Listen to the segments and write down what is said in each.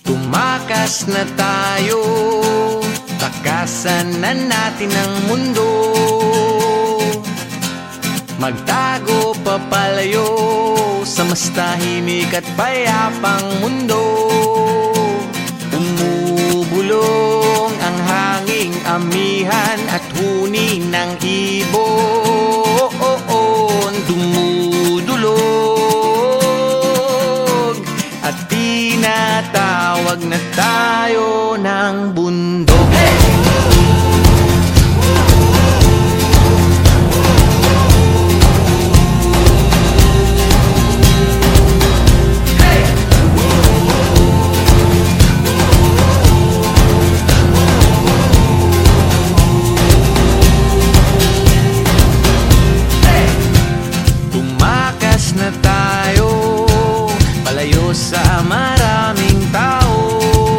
Tumakas na tayo, takasan na natin ang mundo. Magtago papalayo sa mas tahimik at payapang mundo. Umubulong ang hanging amihan at huni ng ibon. Dumudulog at tinatawag na tayo ng bundok. Na tayo, palayo sa maraming tao.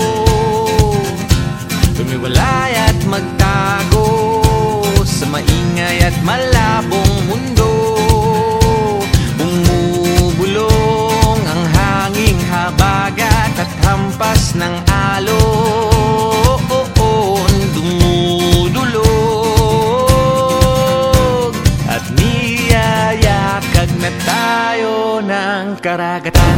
Tumiwalay at magtago sa maingay at malabong mundo. Bumubulong ang hanging habagat at hampas ng alon. Dumudulog at niyayakag na tayo ng karagatan.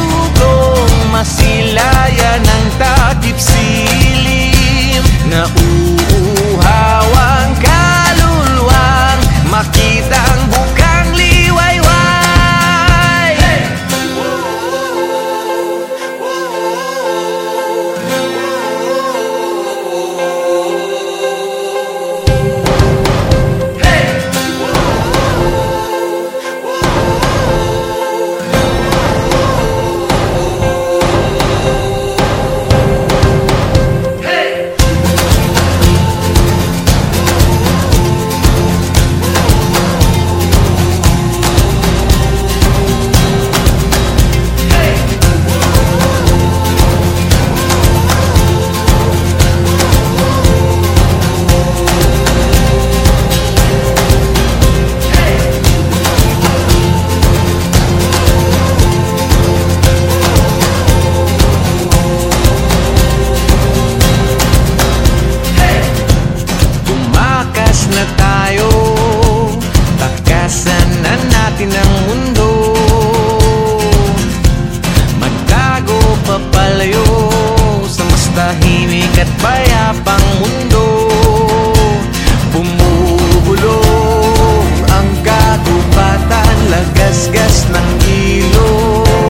Silayan ng takip silim na